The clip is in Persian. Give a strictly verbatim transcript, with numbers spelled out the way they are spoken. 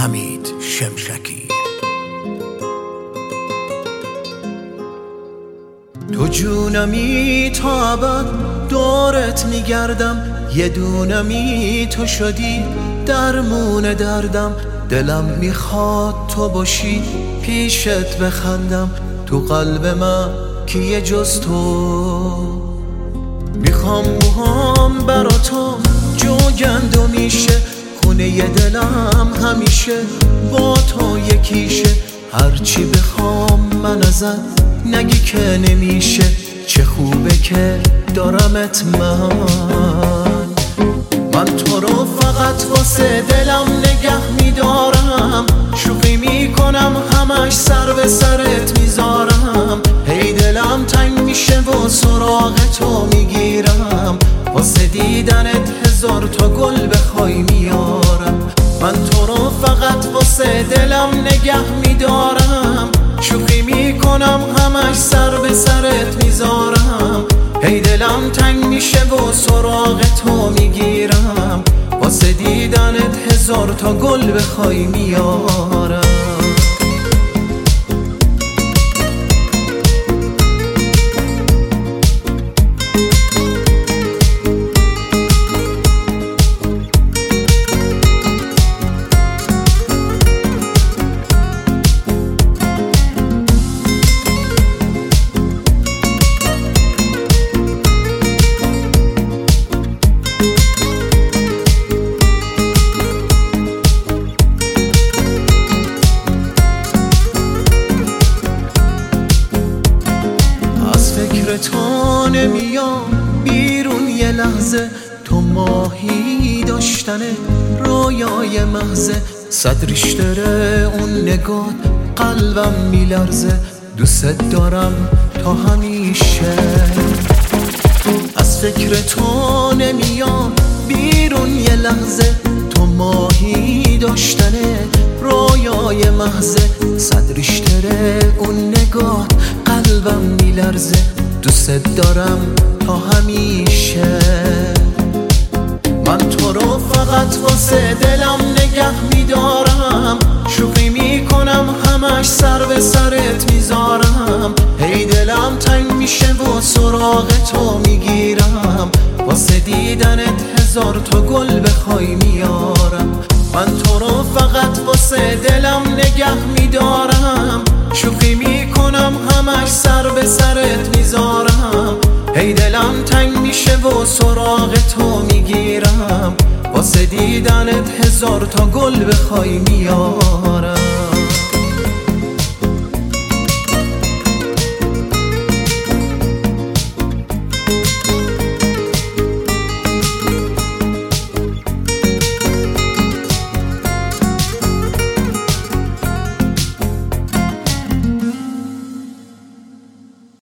حمید شمشکی. تو جونمی تا ابد دورت میگردم، یه دونمی تو شدی درمون دردم. دلم میخواد تو باشی پیشت بخندم، تو قلب من کیه جز تو. میخوام موهام برا تو جوگندو میشه، خونه ی دلم همیشه با تو یکیشه. هرچی بخوام من ازت نگی که نمیشه، چه خوبه که دارمت من. من تو رو فقط واسه دلم نگه میدارم، شوخی میکنم همش سر به سرت میذارم. هی دلم تنگ میشه و سراغ تو میگیرم، واسه دیدنت هزار تا گل بخوای میارم. من تو رو فقط واسه دلم نگه میدارم، شوخی میکنم همش سر به سرت میذارم. هی دلم تنگ میشه و سراغ تو میگیرم، واسه دیدنت هزار تا گل بخوای میارم. تو نمیام بیرون یه لحظه، تو ماهی داشتنه رویای محضه. صد ریشتره اون نگاه قلبم میلرزه، دوست دارم تا همیشه. از فکر تو نمیام بیرون یه لحظه، تو ماهی داشتنه رویای محضه. صد ریشتره اون نگاه قلبم میلرزه، دوست دارم تا همیشه. من تو رو فقط واسه دلم نگه میدارم، شوخی میکنم همش سر به سرت میذارم. هی دلم تنگ میشه و سراغ تو میگیرم، واسه دیدنت هزار تا گل بخوای میارم. من تو رو فقط واسه دلم نگه میدارم، شوخی میکنم همش سر به سرت میذارم. هی دلم تنگ میشه و سراغ تو میگیرم، واسه دیدنت هزار تا گل بخوای میارم.